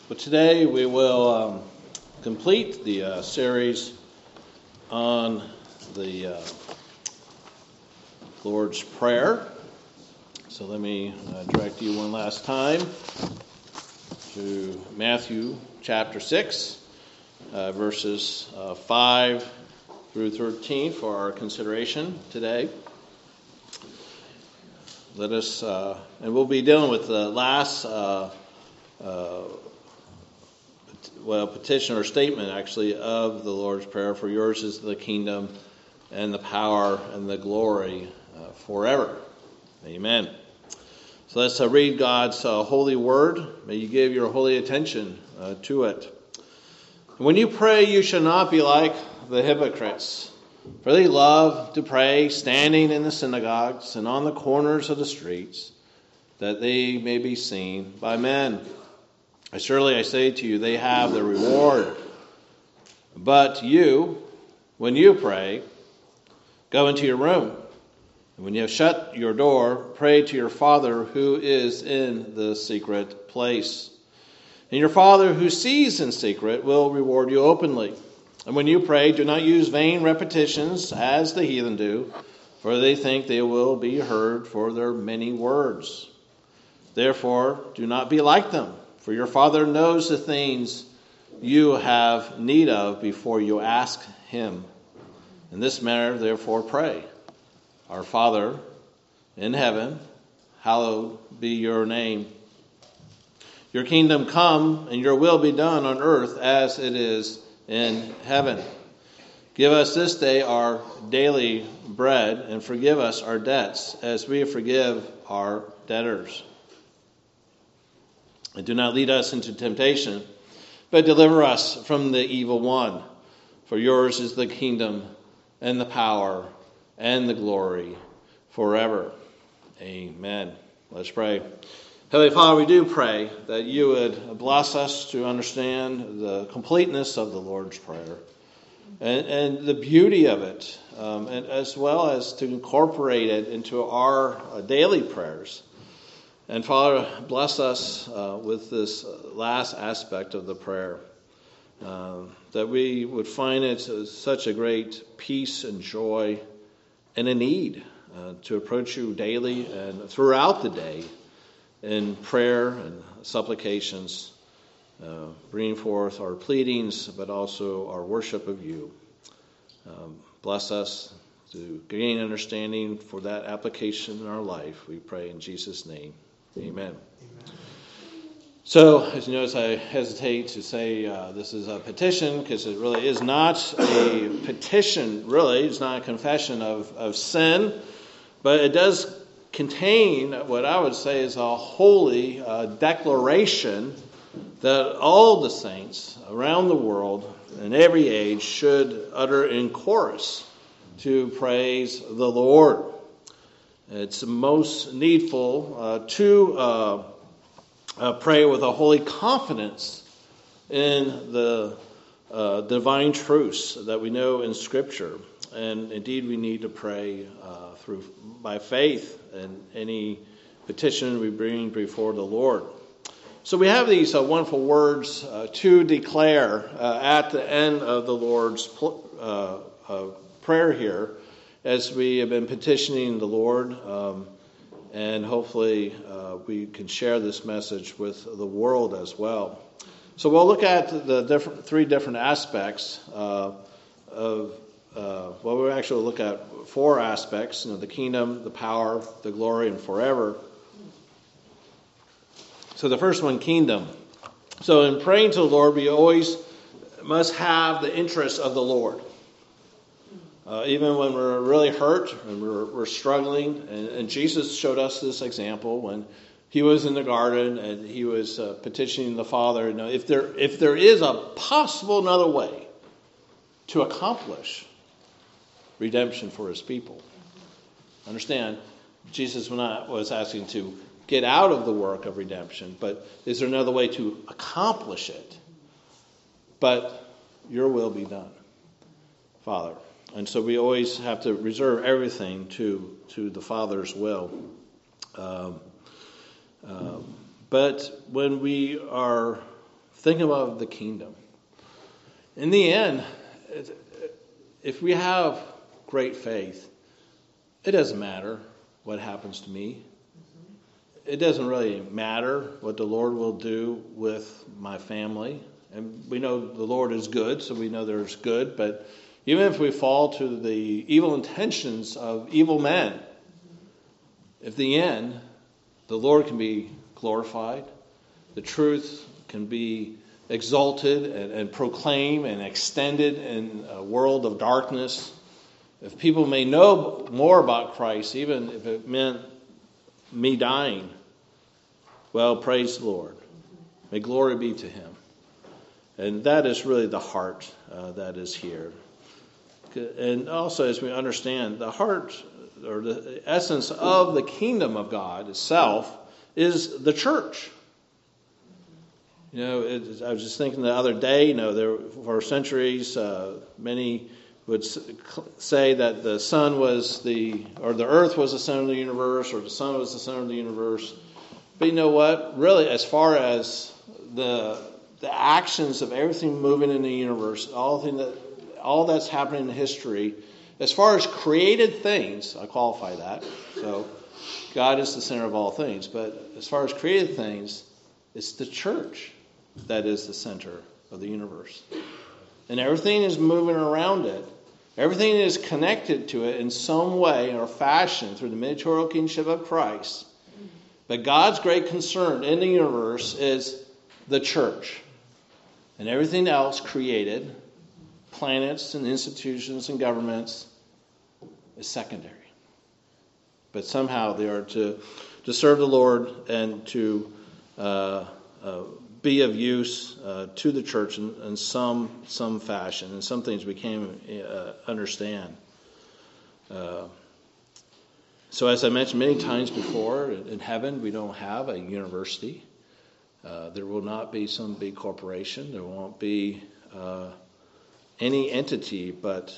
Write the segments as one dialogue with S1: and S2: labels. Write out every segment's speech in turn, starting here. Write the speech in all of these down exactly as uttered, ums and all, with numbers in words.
S1: But today we will um, complete the uh, series on the uh, Lord's Prayer. So let me uh, direct you one last time to Matthew chapter six, uh, verses uh, five through thirteen for our consideration today. Let us, uh, and we'll be dealing with the last uh, uh, well, petition or statement, actually, of the Lord's Prayer. For yours is the kingdom and the power and the glory uh, forever. Amen. So let's uh, read God's uh, holy word. May you give your holy attention uh, to it. When you pray, you shall not be like the hypocrites, for they love to pray standing in the synagogues and on the corners of the streets, that they may be seen by men. Surely I say to you, they have their reward. But you, when you pray, go into your room. And when you have shut your door, pray to your Father who is in the secret place. And your Father who sees in secret will reward you openly. And when you pray, do not use vain repetitions as the heathen do, for they think they will be heard for their many words. Therefore, do not be like them. For your Father knows the things you have need of before you ask him. In this manner, therefore, pray. Our Father in heaven, hallowed be your name. Your kingdom come, and your will be done on earth as it is in heaven. Give us this day our daily bread, and forgive us our debts, as we forgive our debtors. And do not lead us into temptation, but deliver us from the evil one. For yours is the kingdom and the power and the glory forever. Amen. Let's pray. Heavenly Father, we do pray that you would bless us to understand the completeness of the Lord's Prayer and, and the beauty of it, um, and as well as to incorporate it into our uh, daily prayers. And Father, bless us uh, with this last aspect of the prayer, uh, that we would find it such a great peace and joy and a need uh, to approach you daily and throughout the day in prayer and supplications, uh, bringing forth our pleadings, but also our worship of you. Um, bless us to gain understanding for that application in our life. We pray in Jesus' name. Amen. Amen. So, as you notice, I hesitate to say uh, this is a petition, because it really is not a petition, really. It's not a confession of, of sin, but it does contain what I would say is a holy uh, declaration that all the saints around the world in every age should utter in chorus to praise the Lord. It's most needful uh, to uh, uh, pray with a holy confidence in the uh, divine truths that we know in Scripture. And indeed, we need to pray uh, through by faith in any petition we bring before the Lord. So we have these uh, wonderful words uh, to declare uh, at the end of the Lord's pl- uh, uh, prayer here, as we have been petitioning the Lord, um, and hopefully uh, we can share this message with the world as well. So we'll look at the different, three different aspects uh, of, uh, well, we'll actually look at four aspects, you know, the kingdom, the power, the glory, and forever. So the first one, kingdom. So in praying to the Lord, we always must have the interest of the Lord. Uh, even when we're really hurt and we're, we're struggling, and, and Jesus showed us this example when he was in the garden and he was uh, petitioning the Father. You know, if there if there is a possible another way to accomplish redemption for his people, understand, Jesus was not was asking to get out of the work of redemption, but is there another way to accomplish it? But your will be done, Father. And so we always have to reserve everything to, to the Father's will. Um, um, but when we are Think about the kingdom. In the end, if we have great faith, it doesn't matter what happens to me. It doesn't really matter what the Lord will do with my family. And we know the Lord is good, so we know there's good. But even if we fall to the evil intentions of evil men, at the end, the Lord can be glorified. The truth can be exalted and, and proclaimed and extended in a world of darkness. If people may know more about Christ, even if it meant me dying, well, praise the Lord. May glory be to him. And that is really the heart uh, that is here. And also, as we understand, the heart or the essence of the kingdom of God itself is the church. You know, it, I was just thinking the other day, you know, there for centuries, uh, many would say that the sun was the, or the earth was the center of the universe, or the sun was the center of the universe. But you know what? Really, as far as the the actions of everything moving in the universe, all thing that, all that's happening in history, as far as created things, I qualify that. So God is the center of all things. But as far as created things, it's the church that is the center of the universe. And everything is moving around it. Everything is connected to it in some way or fashion through the mediatorial kingship of Christ. But God's great concern in the universe is the church. And everything else created, planets and institutions and governments, is secondary. But somehow they are to, to serve the Lord and to uh, uh, be of use uh, to the church in, in some some fashion. And some things we can't uh, understand. Uh, so as I mentioned many times before, in heaven we don't have a university. Uh, there will not be some big corporation. There won't be uh, any entity but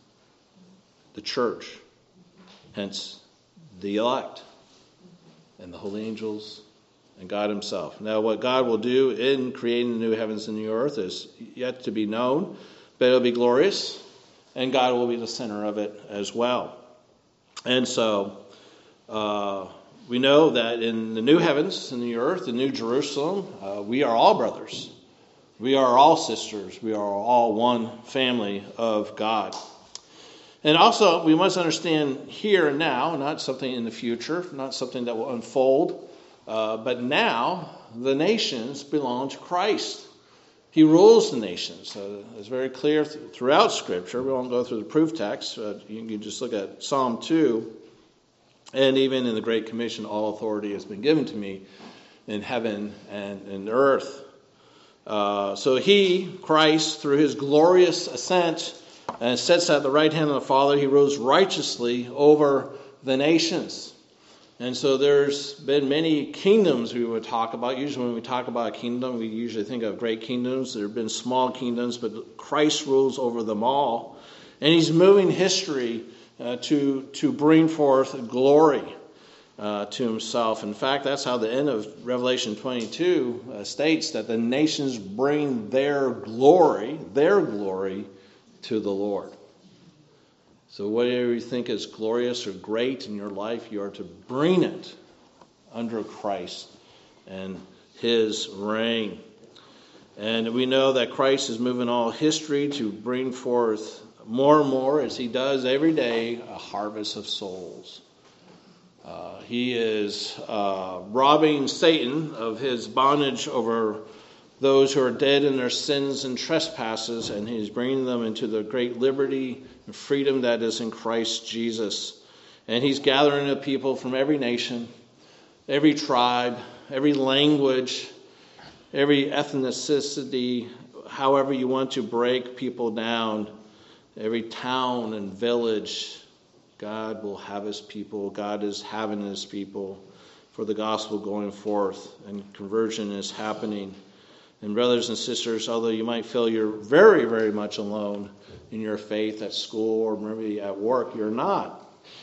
S1: the church. Hence, the elect and the holy angels and God himself. Now, what God will do in creating the new heavens and the earth is yet to be known, but it'll be glorious, and God will be the center of it as well. And so, uh, we know that in the new heavens and the earth, the new Jerusalem, uh, we are all brothers. We are all sisters. We are all one family of God. And also, we must understand here and now, not something in the future, not something that will unfold, uh, but now the nations belong to Christ. He rules the nations. Uh, it's very clear th- throughout Scripture. We won't go through the proof text. Uh, you can just look at Psalm two. And even in the Great Commission, all authority has been given to me in heaven and in earth. Uh, so he, Christ, through his glorious ascent, and sits at the right hand of the Father, he rules righteously over the nations. And so there's been many kingdoms we would talk about. Usually when we talk about a kingdom, we usually think of great kingdoms. There have been small kingdoms, but Christ rules over them all. And he's moving history Uh, to to bring forth glory uh, to himself. In fact, that's how the end of Revelation twenty-two uh, states that the nations bring their glory, their glory to the Lord. So whatever you think is glorious or great in your life, you are to bring it under Christ and his reign. And we know that Christ is moving all history to bring forth more and more, as he does every day, a harvest of souls. Uh, he is uh, robbing Satan of his bondage over those who are dead in their sins and trespasses, and he's bringing them into the great liberty and freedom that is in Christ Jesus. And he's gathering a people from every nation, every tribe, every language, every ethnicity, however you want to break people down. Every town and village, God will have his people. God is having his people for the gospel going forth, and conversion is happening. And brothers and sisters, although you might feel you're very, very much alone in your faith at school or maybe at work, you're not.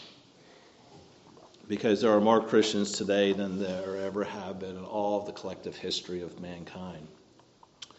S1: Because there are more Christians today than there ever have been in all of the collective history of mankind.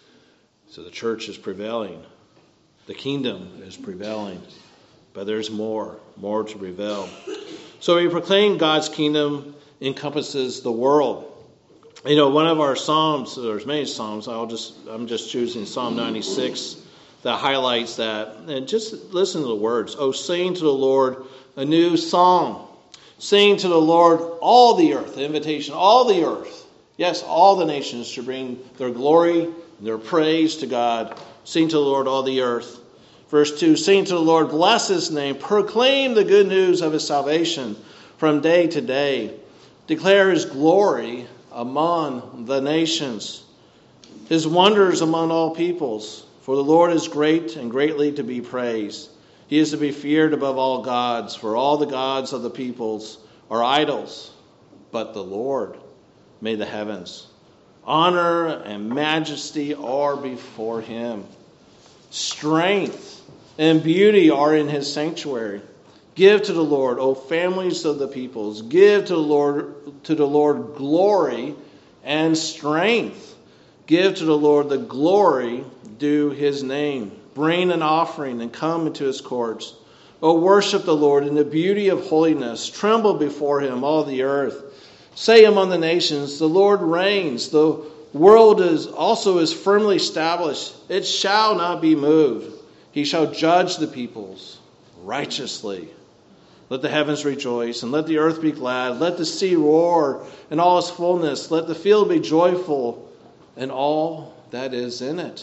S1: So the church is prevailing. The kingdom is prevailing. But there's more, more to prevail. So we proclaim God's kingdom encompasses the world. You know, one of our psalms, there's many psalms, I'll just I'm just choosing Psalm ninety-six that highlights that. And just listen to the words. Oh, sing to the Lord a new song. Sing to the Lord all the earth, the invitation, all the earth. Yes, all the nations should bring their glory and their praise to God. Sing to the Lord all the earth. Verse two, sing to the Lord, bless his name, proclaim the good news of his salvation from day to day. Declare his glory among the nations, his wonders among all peoples. For the Lord is great and greatly to be praised. He is to be feared above all gods, for all the gods of the peoples are idols, but the Lord made the heavens. Honor and majesty are before him. Strength and beauty are in his sanctuary. Give to the Lord, O families of the peoples. Give to the Lord, to the Lord glory and strength. Give to the Lord the glory due his name. Bring an offering and come into his courts. O worship the Lord in the beauty of holiness. Tremble before him, all the earth. Say among the nations, the Lord reigns. The world is also is firmly established. It shall not be moved. He shall judge the peoples righteously. Let the heavens rejoice, and let the earth be glad. Let the sea roar in all its fullness. Let the field be joyful, and all that is in it.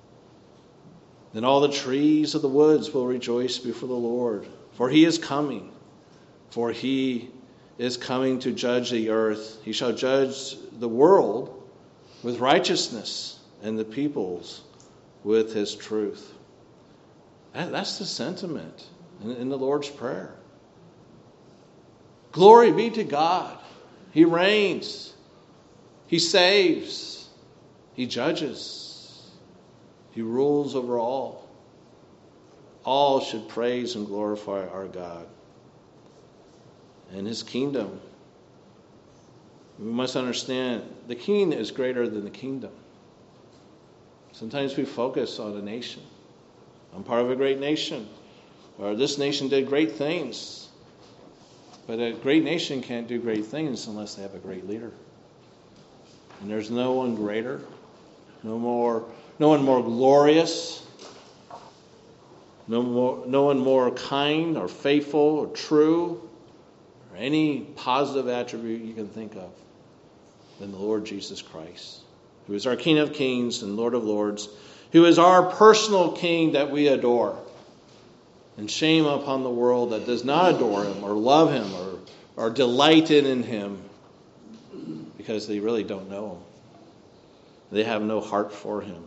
S1: Then all the trees of the woods will rejoice before the Lord. For he is coming. For he is coming to judge the earth. He shall judge the world with righteousness, and the peoples with his truth. That's the sentiment in the Lord's Prayer. Glory be to God. He reigns. He saves. He judges. He rules over all. All should praise and glorify our God and his kingdom. We must understand the king is greater than the kingdom. Sometimes we focus on a nation. I'm part of a great nation. Or this nation did great things. But a great nation can't do great things unless they have a great leader. And there's no one greater, no more, no one more glorious, no more, no one more kind or faithful or true, or any positive attribute you can think of than the Lord Jesus Christ, who is our King of Kings and Lord of Lords, who is our personal King that we adore. And shame upon the world that does not adore him or love him or, or delight in him, because they really don't know him. They have no heart for him.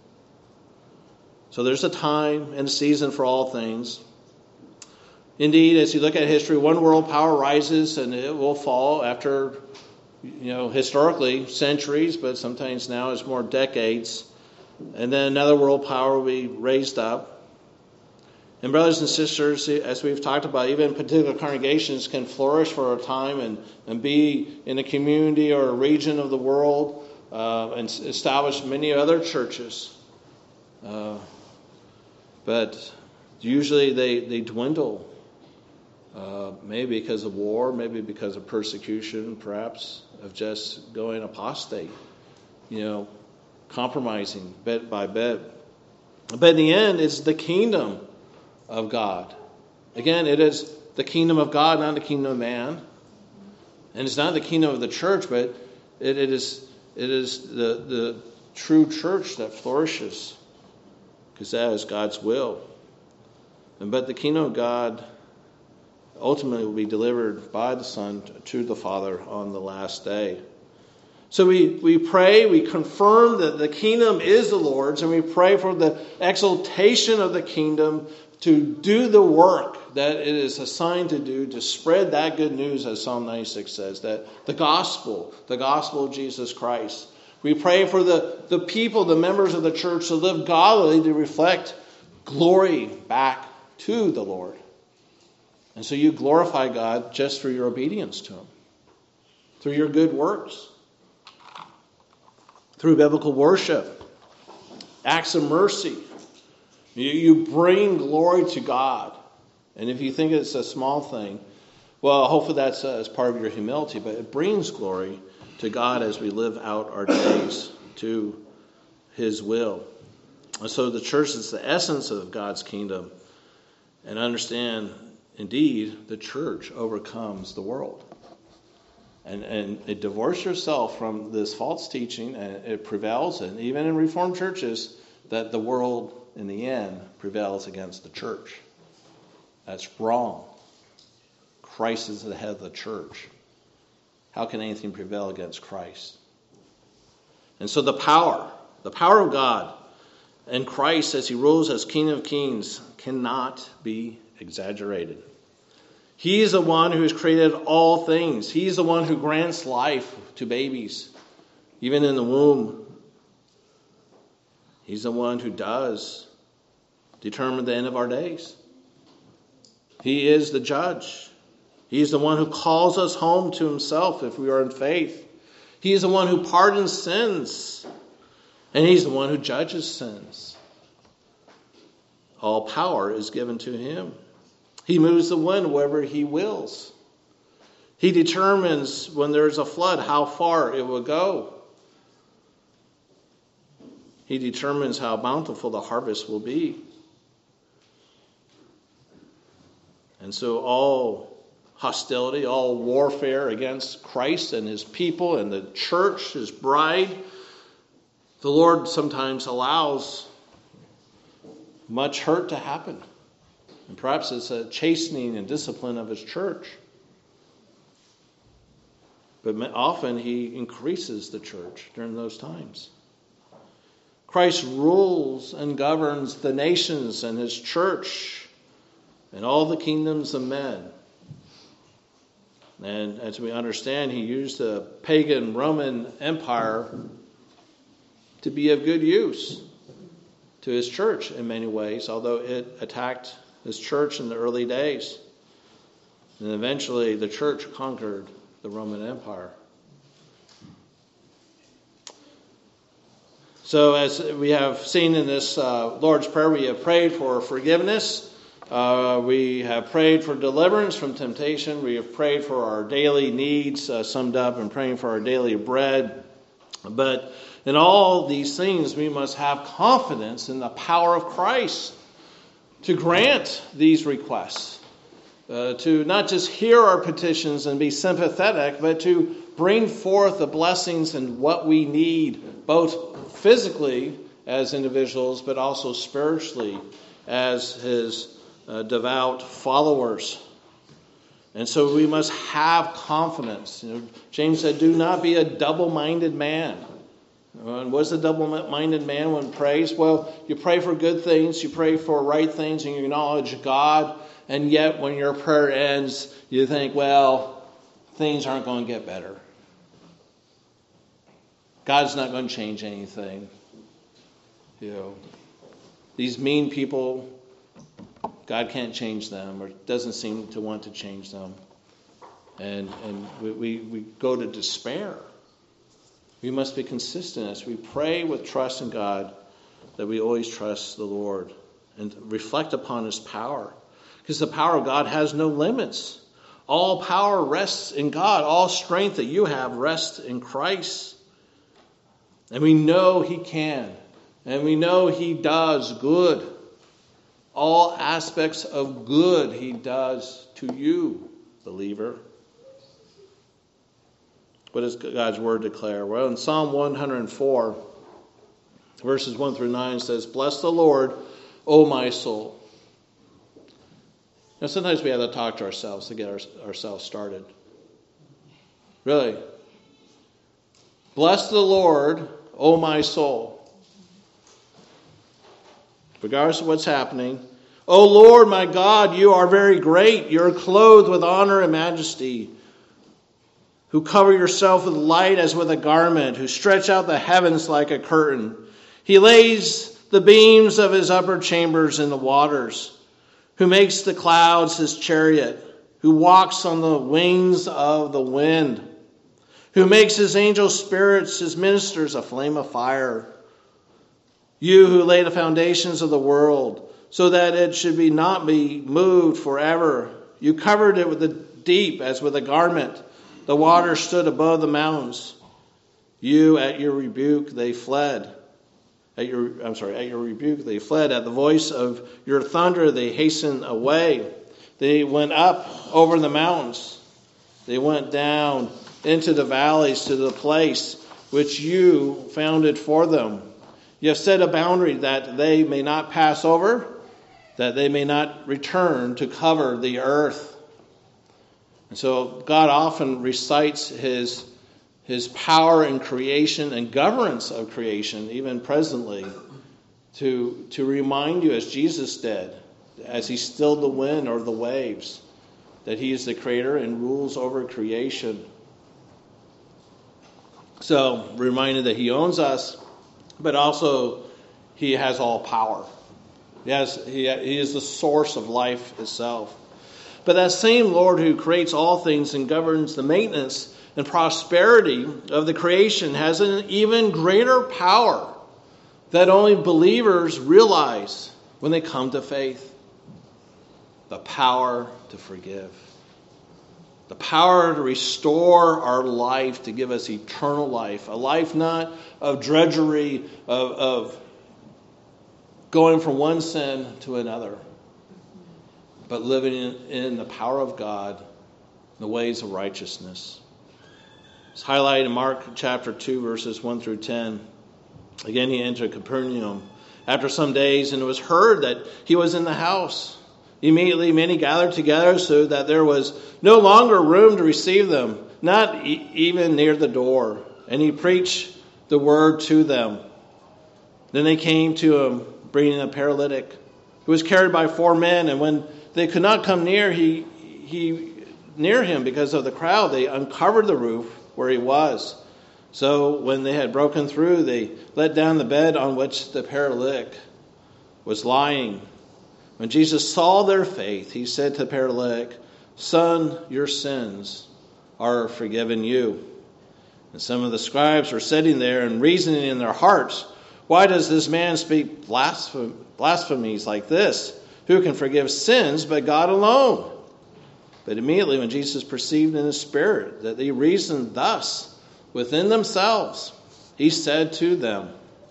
S1: So there's a time and a season for all things. Indeed, as you look at history, one world power rises and it will fall after, you know, historically centuries, but sometimes now it's more decades. And then another world power will be raised up. And brothers and sisters, as we've talked about, even particular congregations can flourish for a time and, and be in a community or a region of the world uh, and establish many other churches. Uh, but usually they, they dwindle, uh, maybe because of war, maybe because of persecution, perhaps, of just going apostate, you know, compromising bit by bit. But in the end, it's the kingdom of God. Again, it is the kingdom of God, not the kingdom of man. And it's not the kingdom of the church, but it, it is it is the, the true church that flourishes, because that is God's will. And but the kingdom of God ultimately will be delivered by the Son to the Father on the last day. So we, we pray, we confirm that the kingdom is the Lord's, and we pray for the exaltation of the kingdom to do the work that it is assigned to do, to spread that good news, as Psalm ninety-six says, that the gospel, the gospel of Jesus Christ. We pray for the, the people, the members of the church, to live godly, to reflect glory back to the Lord. And so you glorify God just through your obedience to him, through your good works, through biblical worship, acts of mercy. You, you bring glory to God. And if you think it's a small thing, well, hopefully that's uh, as part of your humility, but it brings glory to God as we live out our days to his will. And so the church is the essence of God's kingdom. And understand, indeed, the church overcomes the world. And, and it divorce yourself from this false teaching, and it prevails, and even in Reformed churches, that the world, in the end, prevails against the church. That's wrong. Christ is the head of the church. How can anything prevail against Christ? And so the power, the power of God and Christ as he rules as King of Kings cannot be exaggerated. He is the one who has created all things. He is the one who grants life to babies, even in the womb. He's the one who does determine the end of our days. He is the judge. He is the one who calls us home to himself if we are in faith. He is the one who pardons sins. And he's the one who judges sins. All power is given to him. He moves the wind wherever he wills. He determines when there's a flood how far it will go. He determines how bountiful the harvest will be. And so all hostility, all warfare against Christ and his people and the church, his bride, the Lord sometimes allows much hurt to happen. And perhaps it's a chastening and discipline of his church. But often he increases the church during those times. Christ rules and governs the nations and his church and all the kingdoms of men. And as we understand, he used the pagan Roman Empire to be of good use to his church in many ways, although it attacked his church in the early days. And eventually the church conquered the Roman Empire. So as we have seen in this uh, Lord's Prayer, we have prayed for forgiveness. Uh, we have prayed for deliverance from temptation. We have prayed for our daily needs, uh, summed up in praying for our daily bread. But in all these things, we must have confidence in the power of Christ to grant these requests, uh, to not just hear our petitions and be sympathetic, but to bring forth the blessings and what we need, both physically as individuals, but also spiritually as his uh, devout followers. And so we must have confidence. You know, James said, do not be a double-minded man. And what's a double-minded man when prays? Well, you pray for good things, you pray for right things, and you acknowledge God, and yet when your prayer ends, you think, well, things aren't going to get better. God's not going to change anything. You know, these mean people, God can't change them, or doesn't seem to want to change them. And and we, we, we go to despair. We must be consistent as we pray with trust in God, that we always trust the Lord and reflect upon his power. Because the power of God has no limits. All power rests in God. All strength that you have rests in Christ. And we know he can. And we know he does good. All aspects of good he does to you, believer. What does God's word declare? Well, in Psalm one hundred four, verses one through nine says, bless the Lord, O my soul. Now, sometimes we have to talk to ourselves to get our, ourselves started. Really. Bless the Lord, O my soul. Regardless of what's happening. O Lord, my God, you are very great. You are clothed with honor and majesty. Who cover yourself with light as with a garment, who stretch out the heavens like a curtain. He lays the beams of his upper chambers in the waters, who makes the clouds his chariot, who walks on the wings of the wind, who makes his angel spirits, his ministers, a flame of fire. You who lay the foundations of the world, so that it should be not be moved forever. You covered it with the deep as with a garment. The waters stood above the mountains. You, at your rebuke, they fled. At your, I'm sorry, at your rebuke, they fled. At the voice of your thunder, they hastened away. They went up over the mountains. They went down into the valleys to the place which you founded for them. You have set a boundary that they may not pass over, that they may not return to cover the earth. And so God often recites his, his power in creation and governance of creation, even presently, to, to remind you, as Jesus did, as he stilled the wind or the waves, that he is the creator and rules over creation. So, reminded that he owns us, but also he has all power. Yes, he, he is the source of life itself. But that same Lord who creates all things and governs the maintenance and prosperity of the creation has an even greater power that only believers realize when they come to faith. The power to forgive. The power to restore our life, to give us eternal life. A life not of drudgery, of, of going from one sin to another, but living in, in the power of God, the ways of righteousness. It's highlighted in Mark chapter two, verses one through ten. Again, he entered Capernaum after some days, and it was heard that he was in the house. Immediately many gathered together, so that there was no longer room to receive them, not e- even near the door. And he preached the word to them. Then they came to him, bringing a paralytic, who was carried by four men. And when they could not come near, he he near him because of the crowd, they uncovered the roof where he was. So when they had broken through, they let down the bed on which the paralytic was lying. When Jesus saw their faith, he said to the paralytic, "Son, your sins are forgiven you." And some of the scribes were sitting there and reasoning in their hearts, "Why does this man speak blasphemy, blasphemies like this? Who can forgive sins but God alone?" But immediately when Jesus perceived in his spirit that they reasoned thus within themselves, he said to them,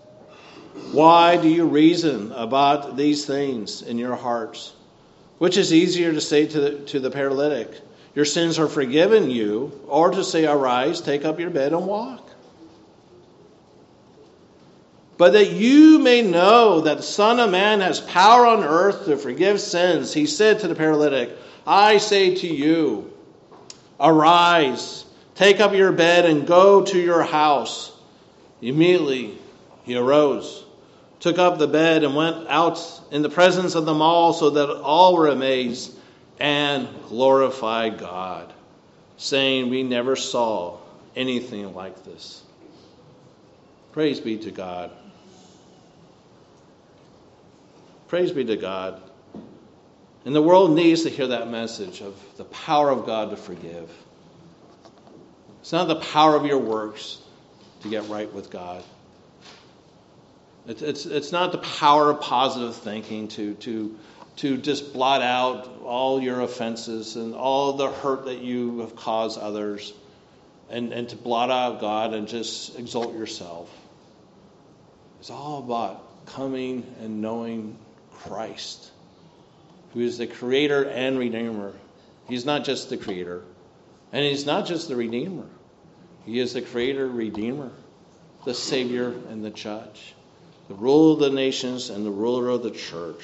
S1: "Why do you reason about these things in your hearts? Which is easier to say to the, to the paralytic, 'Your sins are forgiven you,' or to say, 'Arise, take up your bed and walk'? But that you may know that the Son of Man has power on earth to forgive sins," he said to the paralytic, "I say to you, arise, take up your bed and go to your house." Immediately he arose, took up the bed, and went out in the presence of them all, so that all were amazed and glorified God, saying, "We never saw anything like this." Praise be to God. Praise be to God. And the world needs to hear that message of the power of God to forgive. It's not the power of your works to get right with God. It's, it's, it's not the power of positive thinking to, to, to just blot out all your offenses and all the hurt that you have caused others, and, and to blot out God and just exalt yourself. It's all about coming and knowing Christ, who is the creator and redeemer. He's not just the creator, and he's not just the redeemer. He is the creator, redeemer, the savior, and the judge, the ruler of the nations and the ruler of the church.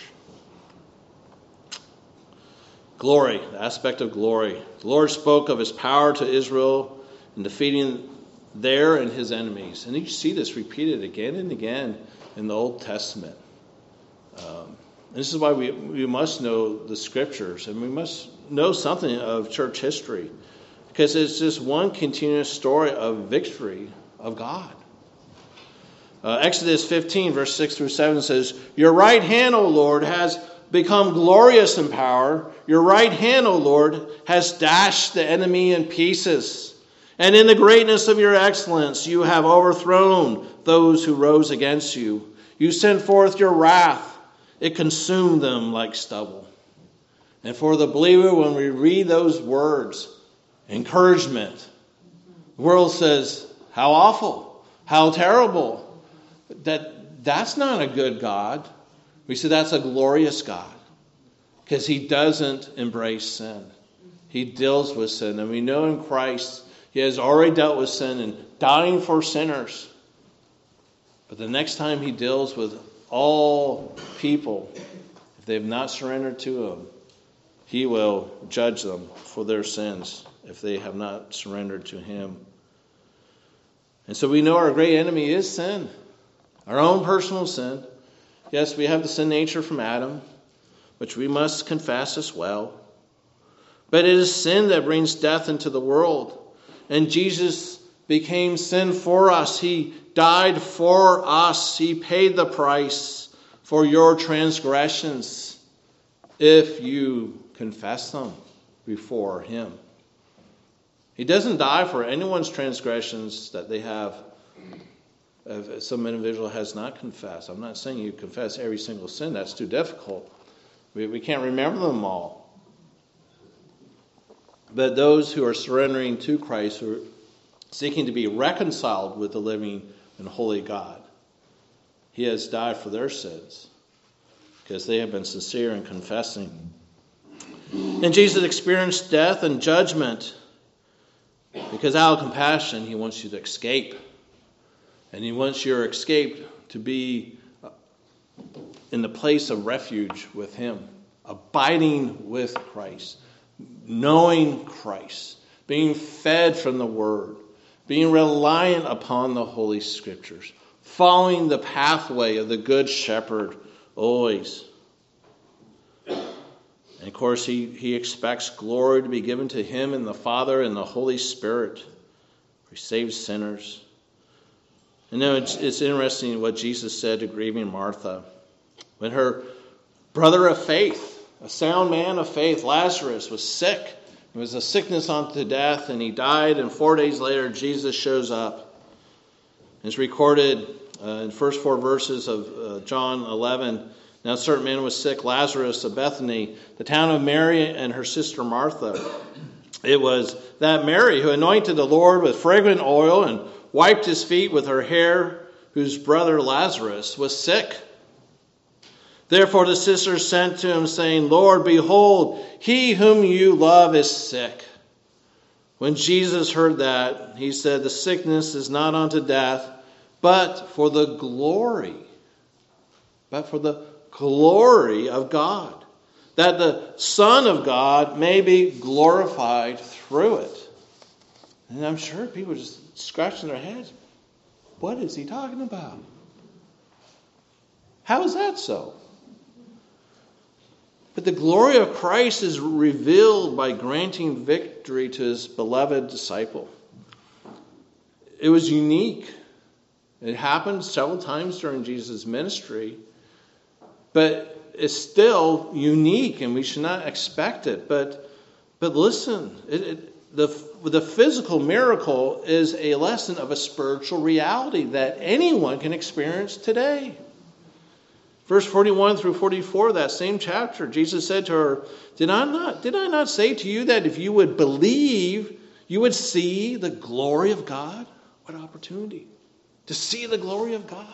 S1: Glory, the aspect of glory. The Lord spoke of his power to Israel in defeating their and his enemies. And you see this repeated again and again in the Old Testament. Um, this is why we, we must know the scriptures, and we must know something of church history, because it's just one continuous story of victory of God. Uh, Exodus fifteen, verse six through seven says, "Your right hand, O Lord, has become glorious in power. Your right hand, O Lord, has dashed the enemy in pieces. And in the greatness of your excellence, you have overthrown those who rose against you. You sent forth your wrath. It consumed them like stubble. And for the believer, when we read those words, encouragement, the world says, how awful, how terrible. That that's not a good God. We say that's a glorious God. Because he doesn't embrace sin. He deals with sin. And we know in Christ, he has already dealt with sin and dying for sinners. But the next time he deals with all people, if they have not surrendered to him, he will judge them for their sins if they have not surrendered to him. And so we know our great enemy is sin. Our own personal sin. Yes, we have the sin nature from Adam, which we must confess as well. But it is sin that brings death into the world. And Jesus became sin for us. He died for us. He paid the price for your transgressions if you confess them before him. He doesn't die for anyone's transgressions that they have. If some individual has not confessed. I'm not saying you confess every single sin. That's too difficult. We, we can't remember them all. But those who are surrendering to Christ, who are seeking to be reconciled with the living and holy God, he has died for their sins because they have been sincere in confessing. And Jesus experienced death and judgment because out of compassion, he wants you to escape. And he wants your escape to be in the place of refuge with him, abiding with Christ, knowing Christ, being fed from the Word, being reliant upon the Holy Scriptures, following the pathway of the Good Shepherd always. And of course, he, he expects glory to be given to him and the Father and the Holy Spirit. He saves sinners. And now it's, it's interesting what Jesus said to grieving Martha. When her brother of faith, a sound man of faith, Lazarus, was sick. It was a sickness unto death, and he died. And four days later, Jesus shows up. It's recorded uh, in the first four verses of uh, John eleven. Now a certain man was sick, Lazarus of Bethany, the town of Mary and her sister Martha. It was that Mary who anointed the Lord with fragrant oil and wiped his feet with her hair, whose brother Lazarus was sick. Therefore the sisters sent to him, saying, Lord, behold, he whom you love is sick. When Jesus heard that, he said, the sickness is not unto death, but for the glory, but for the glory of God, that the Son of God may be glorified through it. And I'm sure people are just scratching their heads. What is he talking about? How is that so? But the glory of Christ is revealed by granting victory to his beloved disciple. It was unique. It happened several times during Jesus' ministry. But it's still unique, and we should not expect it. But but listen, it, it, the, the physical miracle is a lesson of a spiritual reality that anyone can experience today. Verse forty-one through forty-four of that same chapter, Jesus said to her, Did I not, did I not say to you that if you would believe, you would see the glory of God? What opportunity to see the glory of God.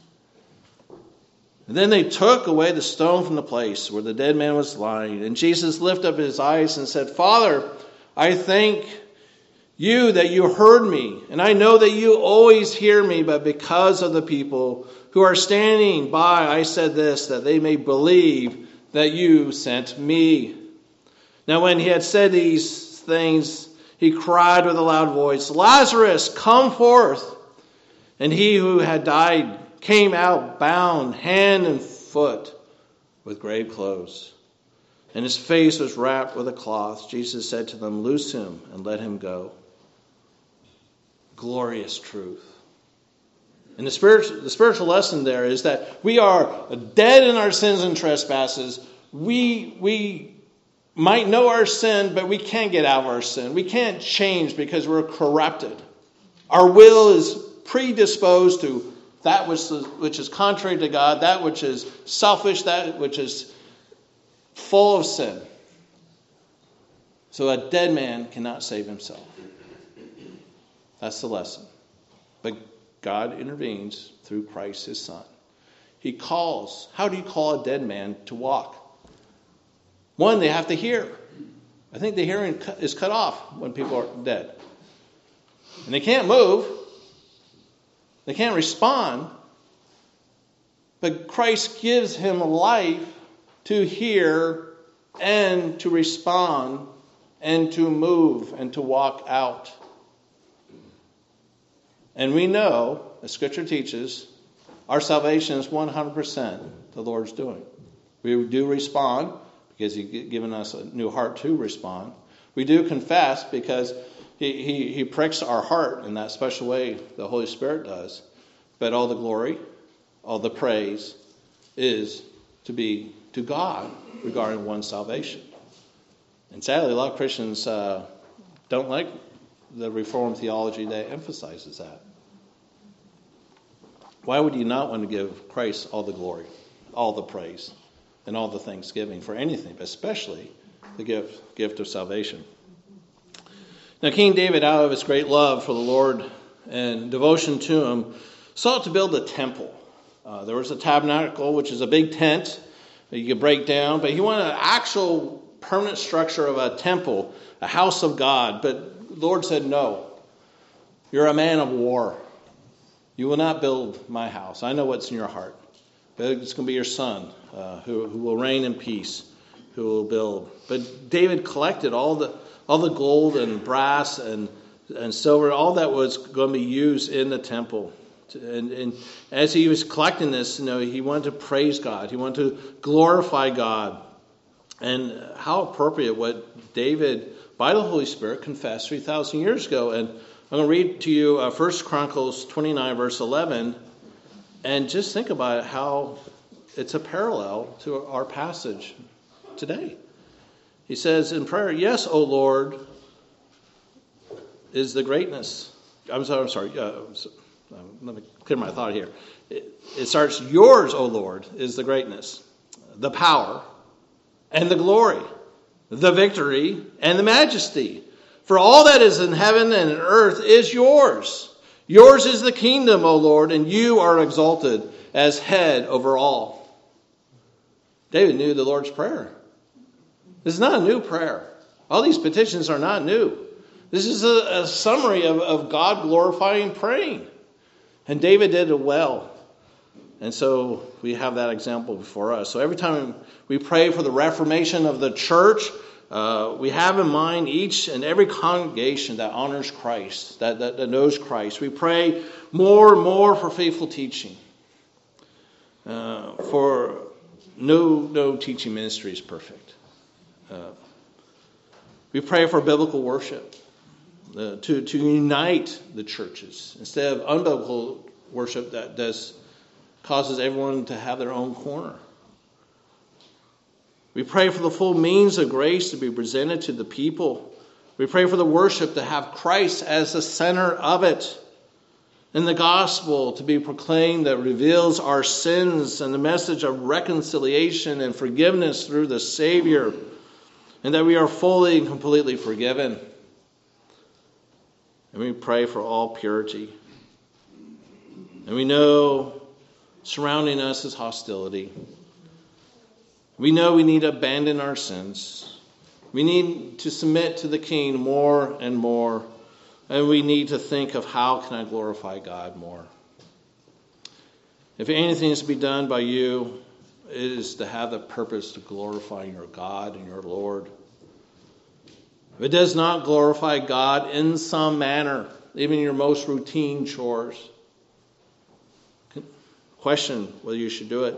S1: And then they took away the stone from the place where the dead man was lying. And Jesus lifted up his eyes and said, Father, I thank you that you heard me. And I know that you always hear me, but because of the people who are standing by, I said this, that they may believe that you sent me. Now when he had said these things, he cried with a loud voice, Lazarus, come forth. And he who had died came out bound hand and foot with grave clothes, and his face was wrapped with a cloth. Jesus said to them, Loose him and let him go. Glorious truth. And the spiritual, the spiritual lesson there is that we are dead in our sins and trespasses. We, we might know our sin, but we can't get out of our sin. We can't change because we're corrupted. Our will is predisposed to that which is, which is contrary to God, that which is selfish, that which is full of sin. So a dead man cannot save himself. That's the lesson. But God intervenes through Christ, his Son. He calls. How do you call a dead man to walk? One, they have to hear. I think the hearing is cut off when people are dead. And they can't move. They can't respond. But Christ gives him life to hear and to respond and to move and to walk out. And we know, as Scripture teaches, our salvation is one hundred percent the Lord's doing. We do respond because He's given us a new heart to respond. We do confess because He, he, he pricks our heart in that special way the Holy Spirit does. But all the glory, all the praise is to be to God regarding one's salvation. And sadly, a lot of Christians uh, don't like the Reformed theology that emphasizes that. Why would you not want to give Christ all the glory, all the praise, and all the thanksgiving for anything, but especially the gift, gift of salvation? Now, King David, out of his great love for the Lord and devotion to him, sought to build a temple. Uh, there was a tabernacle, which is a big tent that you could break down, but he wanted an actual permanent structure of a temple, a house of God. But the Lord said, no, you're a man of war. You will not build my house. I know what's in your heart. But it's going to be your son uh, who, who will reign in peace, who will build. But David collected all the all the gold and brass and, and silver, all that was going to be used in the temple. And, and as he was collecting this, you know, he wanted to praise God. He wanted to glorify God. And how appropriate what David, by the Holy Spirit, confessed three thousand years ago. And I'm going to read to you uh, First Chronicles twenty-nine, verse eleven. And just think about it, how it's a parallel to our passage today. He says in prayer, yes, O Lord, is the greatness. I'm sorry, I'm sorry. Uh, let me clear my thought here. It, it starts, yours, O Lord, is the greatness, the power, and the glory, the victory, and the majesty. For all that is in heaven and in earth is yours. Yours is the kingdom, O Lord, and you are exalted as head over all. David knew the Lord's Prayer. This is not a new prayer. All these petitions are not new. This is a, a summary of, of God glorifying praying. And David did it well. And so we have that example before us. So every time we pray for the reformation of the church, uh, we have in mind each and every congregation that honors Christ, that, that, that knows Christ. We pray more and more for faithful teaching. Uh, for no, no teaching ministry is perfect. Uh, we pray for biblical worship, uh, to, to unite the churches instead of unbiblical worship that does causes everyone to have their own corner. We pray for the full means of grace to be presented to the people. We pray for the worship to have Christ as the center of it. And the gospel to be proclaimed that reveals our sins and the message of reconciliation and forgiveness through the Savior. And that we are fully and completely forgiven. And we pray for all purity. And we know surrounding us is hostility. We know we need to abandon our sins. We need to submit to the King more and more. And we need to think of how can I glorify God more. If anything is to be done by you, it is to have the purpose to glorify your God and your Lord. If it does not glorify God in some manner, even your most routine chores, question whether you should do it.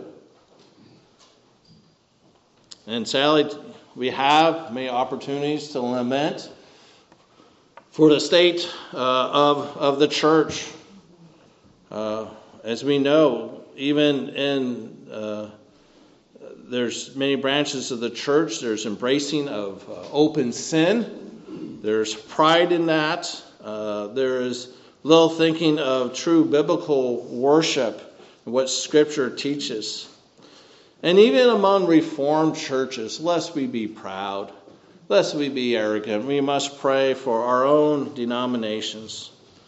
S1: And sadly, we have many opportunities to lament for the state uh, of, of the church. Uh, as we know, even in uh, there's many branches of the church. There's embracing of uh, open sin. There's pride in that. Uh, there is little thinking of true biblical worship and what Scripture teaches. And even among Reformed churches, lest we be proud, lest we be arrogant, we must pray for our own denominations.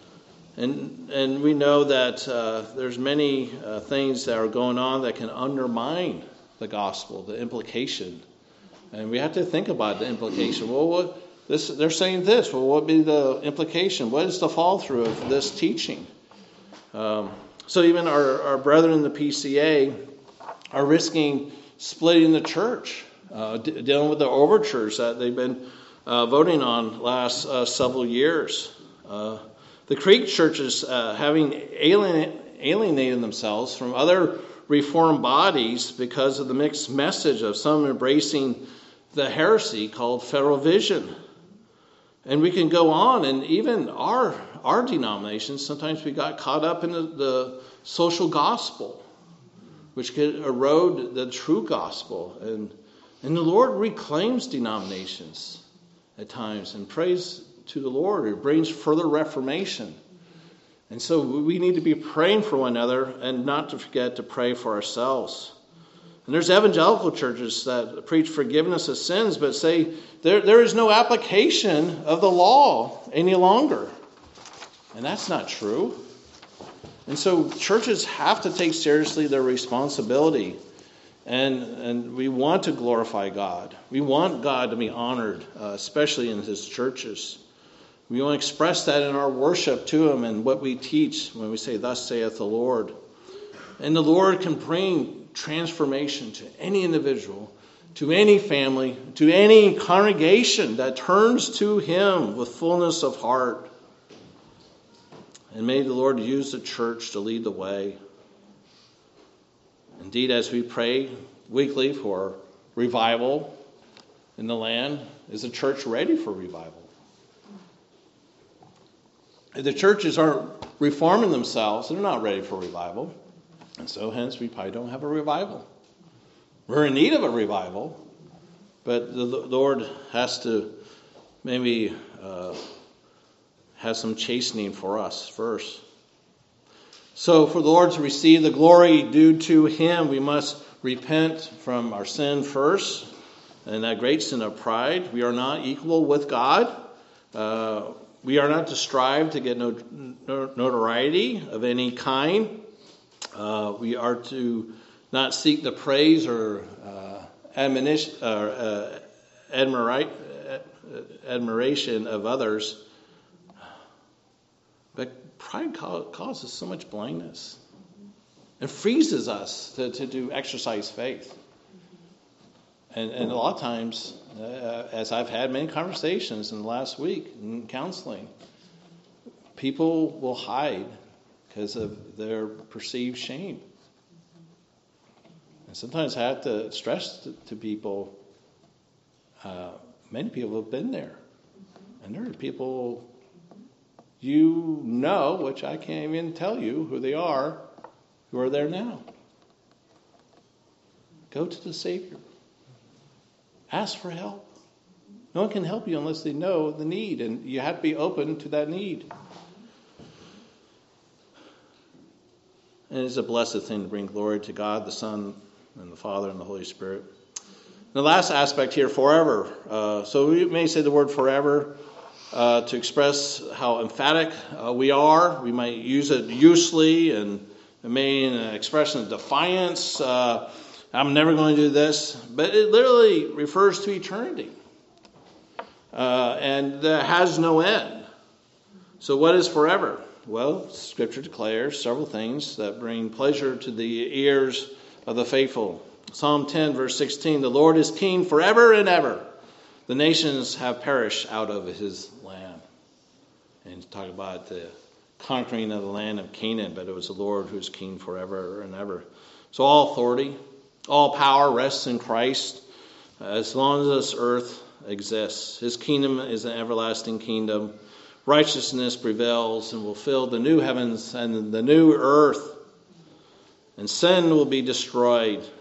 S1: And and we know that uh, there's many uh, things that are going on that can undermine the gospel, the implication. And we have to think about the implication. Well, what, this, they're saying this. Well, what would be the implication? What is the fall through of this teaching? Um, so even our, our brethren in the P C A are risking splitting the church, uh, d- dealing with the overtures that they've been uh, voting on last uh, several years. Uh, the Creek churches, uh, having alien, alienated themselves from other Reformed bodies because of the mixed message of some embracing the heresy called Federal Vision. And we can go on, and even our our denomination, sometimes we got caught up in the, the social gospel, which could erode the true gospel. And, and the Lord reclaims denominations at times, and praise to the Lord. It brings further reformation. And so we need to be praying for one another and not to forget to pray for ourselves. And there's evangelical churches that preach forgiveness of sins, but say there, there is no application of the law any longer. And that's not true. And so churches have to take seriously their responsibility. And, and we want to glorify God. We want God to be honored, uh, especially in his churches. We want to express that in our worship to him and what we teach when we say, "Thus saith the Lord." And the Lord can bring transformation to any individual, to any family, to any congregation that turns to him with fullness of heart. And may the Lord use the church to lead the way. Indeed, as we pray weekly for revival in the land, is the church ready for revival? If the churches aren't reforming themselves, they're not ready for revival. And so hence we probably don't have a revival. We're in need of a revival, but the Lord has to maybe uh, have some chastening for us first. So for the Lord to receive the glory due to him, we must repent from our sin first, and that great sin of pride. We are not equal with God. Uh, we are not to strive to get no, no, notoriety of any kind. Uh, we are to not seek the praise or uh, admonition, or, uh, admira- admiration of others. But pride causes so much blindness and freezes us to, to do exercise faith. And, and a lot of times, uh, as I've had many conversations in the last week in counseling, people will hide because of their perceived shame. And sometimes I have to stress to, to people, uh, many people have been there. And there are people you know, which I can't even tell you who they are, who are there now. Go to the Savior. Ask for help. No one can help you unless they know the need, and you have to be open to that need. And it's a blessed thing to bring glory to God, the Son, and the Father, and the Holy Spirit. And the last aspect here, forever. Uh, so we may say the word forever uh, to express how emphatic uh, we are. We might use it loosely and it may in an expression of defiance. Uh, I'm never going to do this. But it literally refers to eternity. Uh, and that has no end. So what is forever? Well, Scripture declares several things that bring pleasure to the ears of the faithful. Psalm ten, verse sixteen, the Lord is king forever and ever. The nations have perished out of his land. And talk about the conquering of the land of Canaan, but it was the Lord who is king forever and ever. So all authority, all power rests in Christ as long as this earth exists. His kingdom is an everlasting kingdom. Righteousness prevails and will fill the new heavens and the new earth. And sin will be destroyed.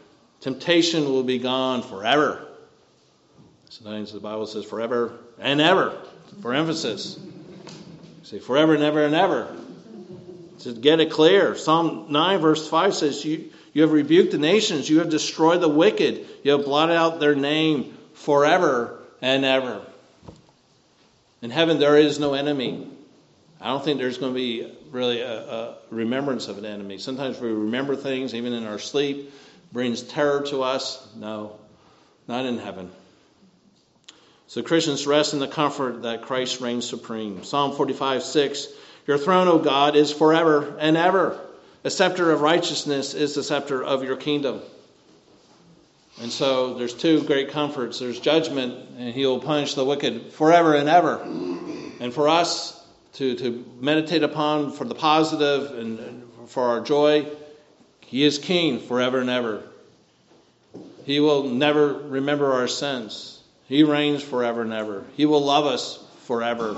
S1: Temptation will be gone forever. Sometimes the Bible says forever and ever, for emphasis. Say forever and ever and ever. To get it clear. Psalm nine verse five says, you, you have rebuked the nations, you have destroyed the wicked, you have blotted out their name forever and ever. In heaven there is no enemy. I don't think there's going to be really a, a remembrance of an enemy. Sometimes we remember things, even in our sleep, brings terror to us. No, not in heaven. So Christians rest in the comfort that Christ reigns supreme. Psalm forty-five six, your throne, O God, is forever and ever. A scepter of righteousness is the scepter of your kingdom. And so there's two great comforts. There's judgment, and he will punish the wicked forever and ever. And for us to, to meditate upon for the positive and, and for our joy, he is king forever and ever. He will never remember our sins. He reigns forever and ever. He will love us forever.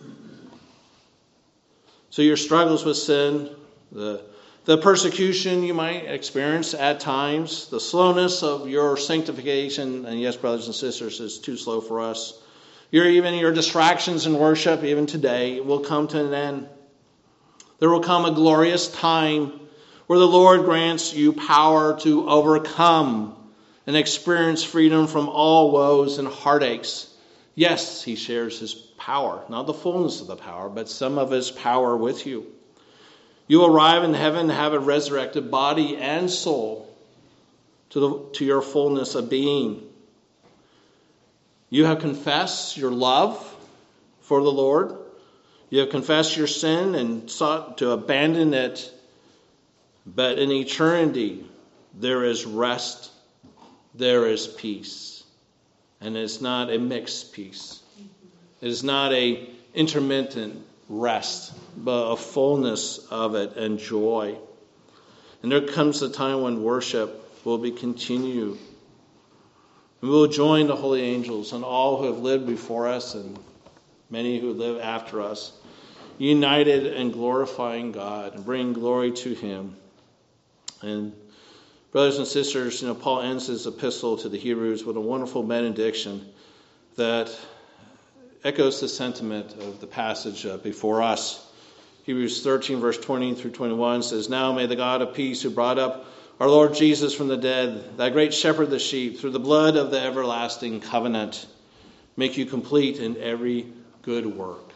S1: So your struggles with sin, the, the persecution you might experience at times, the slowness of your sanctification, and yes, brothers and sisters, it's too slow for us. Your, even your distractions in worship, even today, will come to an end. There will come a glorious time where the Lord grants you power to overcome and experience freedom from all woes and heartaches. Yes, he shares his power, not the fullness of the power, but some of his power with you. You arrive in heaven to have a resurrected body and soul to, the, to your fullness of being. You have confessed your love for the Lord. You have confessed your sin and sought to abandon it. But in eternity, there is rest. There is peace. And it's not a mixed peace. It is not a intermittent rest, but a fullness of it and joy. And there comes a time when worship will be continued. And we will join the holy angels and all who have lived before us and many who live after us, united in glorifying God and bringing glory to him. And brothers and sisters, you know, Paul ends his epistle to the Hebrews with a wonderful benediction that echoes the sentiment of the passage uh, before us. Hebrews thirteen, verse twenty through twenty-one says, now may the God of peace, who brought up our Lord Jesus from the dead, that great shepherd of the sheep, through the blood of the everlasting covenant, make you complete in every good work,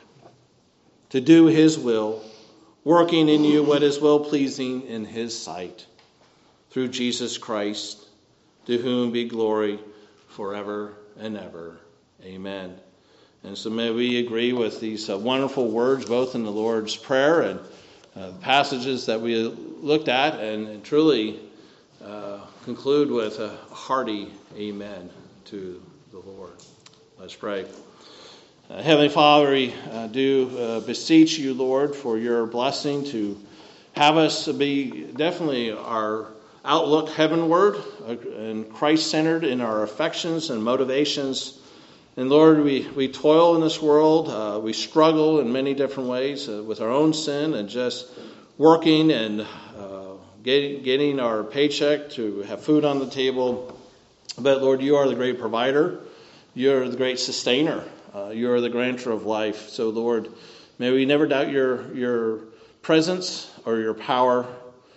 S1: to do his will, working in you what is well-pleasing in his sight, through Jesus Christ, to whom be glory forever and ever. Amen. And so may we agree with these uh, wonderful words, both in the Lord's Prayer and uh, the passages that we looked at, and, and truly uh, conclude with a hearty amen to the Lord. Let's pray. Uh, Heavenly Father, we uh, do uh, beseech you, Lord, for your blessing to have us be definitely our outlook heavenward uh, and Christ-centered in our affections and motivations. And Lord, we, we toil in this world. Uh, we struggle in many different ways uh, with our own sin and just working and uh, getting, getting our paycheck to have food on the table. But Lord, you are the great provider. You're the great sustainer. Uh, you are the granter of life. So Lord, may we never doubt your, your presence or your power.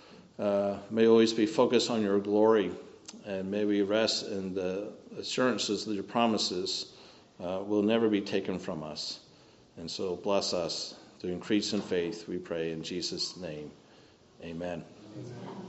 S1: Uh, may always be focused on your glory. And may we rest in the assurances that your promises Uh, will never be taken from us. And so bless us to increase in faith, we pray in Jesus' name. Amen. Amen.